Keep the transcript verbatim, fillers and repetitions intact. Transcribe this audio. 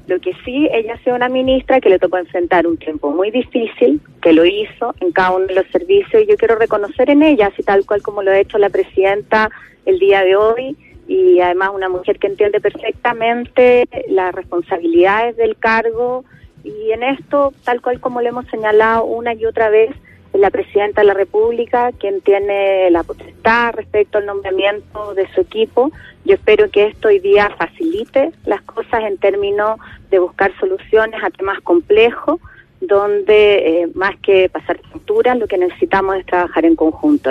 Lo que sí, ella ha sido una ministra que le tocó enfrentar un tiempo muy difícil, que lo hizo en cada uno de los servicios, y yo quiero reconocer en ella, así tal cual como lo ha hecho la presidenta el día de hoy, y además una mujer que entiende perfectamente las responsabilidades del cargo, y en esto, tal cual como lo hemos señalado una y otra vez, es la presidenta de la República quien tiene la potestad respecto al nombramiento de su equipo. Yo espero que esto hoy día facilite las cosas en términos de buscar soluciones a temas complejos, donde eh, más que pasar facturas, lo que necesitamos es trabajar en conjunto.